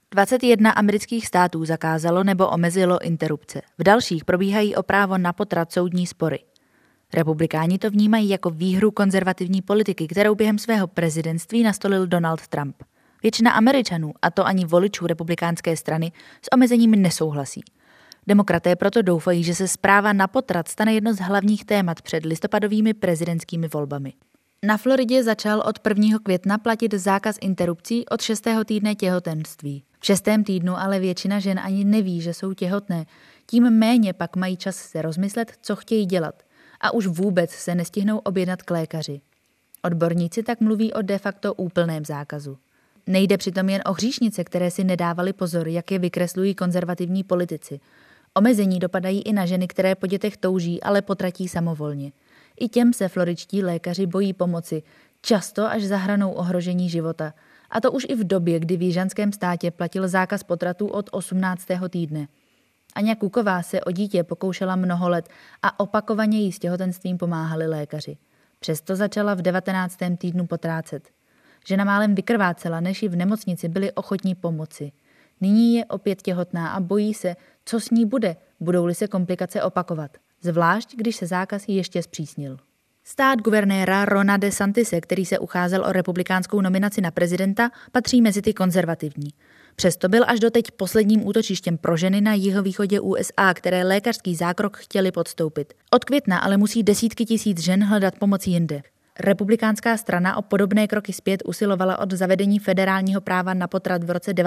21 amerických států zakázalo nebo omezilo interrupce. V dalších probíhají o právo na potrat soudní spory. Republikáni to vnímají jako výhru konzervativní politiky, kterou během svého prezidentství nastolil Donald Trump. Většina Američanů, a to ani voličů republikánské strany, s omezeními nesouhlasí. Demokraté proto doufají, že se zpráva na potrat stane jedno z hlavních témat před listopadovými prezidentskými volbami. Na Floridě začal od 1. května platit zákaz interrupcí od 6. týdne těhotenství. V 6. týdnu ale většina žen ani neví, že jsou těhotné. Tím méně pak mají čas se rozmyslet, co chtějí dělat. A už vůbec se nestihnou objednat k lékaři. Odborníci tak mluví o de facto úplném zákazu. Nejde přitom jen o hříšnice, které si nedávali pozor, jak je vykreslují konzervativní politici. Omezení dopadají i na ženy, které po dětech touží, ale potratí samovolně. I těm se floridští lékaři bojí pomoci, často až za hranou ohrožení života. A to už i v době, kdy v jižanském státě platil zákaz potratů od 18. týdne. Aňa Kuková se o dítě pokoušela mnoho let a opakovaně jí s těhotenstvím pomáhali lékaři. Přesto začala v 19. týdnu potrácet. Žena málem vykrvácela, než ji v nemocnici byli ochotní pomoci. Nyní je opět těhotná a bojí se, co s ní bude, budou-li se komplikace opakovat. Zvlášť, když se zákaz ještě zpřísnil. Stát guvernéra Rona DeSantise, který se ucházel o republikánskou nominaci na prezidenta, patří mezi ty konzervativní. Přesto byl až doteď posledním útočištěm pro ženy na jihovýchodě USA, které lékařský zákrok chtěli podstoupit. Od května ale musí desítky tisíc žen hledat pomoc jinde. Republikánská strana o podobné kroky zpět usilovala od zavedení federálního práva na potrat v roce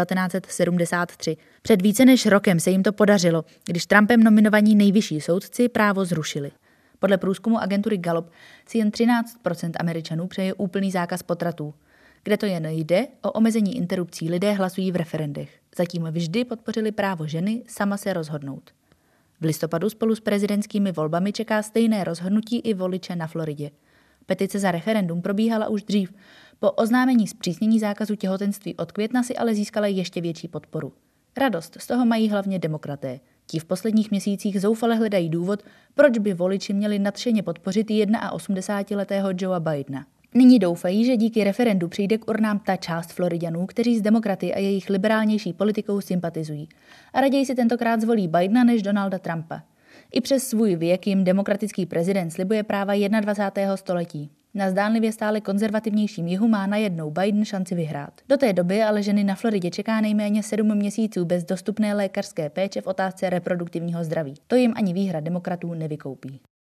1973. Před více než rokem se jim to podařilo, když Trumpem nominovaní nejvyšší soudci právo zrušili. Podle průzkumu agentury Gallup si jen 13% Američanů přeje úplný zákaz potratů. Kde to jen jde, o omezení interrupcí lidé hlasují v referendech. Zatím vždy podpořili právo ženy sama se rozhodnout. V listopadu spolu s prezidentskými volbami čeká stejné rozhodnutí i voliče na Floridě. Petice za referendum probíhala už dřív. Po oznámení zpřísnění zákazu těhotenství od května si ale získala ještě větší podporu. Radost z toho mají hlavně demokraté. Ti v posledních měsících zoufale hledají důvod, proč by voliči měli nadšeně podpořit 81letého Joea Bidena. Nyní doufají, že díky referendu přijde k urnám ta část Floriďanů, kteří s demokraty a jejich liberálnější politikou sympatizují. A raději si tentokrát zvolí Bidena než Donalda Trumpa. I přes svůj věk jim demokratický prezident slibuje práva 21. století. Na zdánlivě stále konzervativnějším jihu má najednou Biden šanci vyhrát. Do té doby ale ženy na Floridě čeká nejméně 7 měsíců bez dostupné lékařské péče v otázce reproduktivního zdraví. To jim ani výhra demokratů nevykoupí.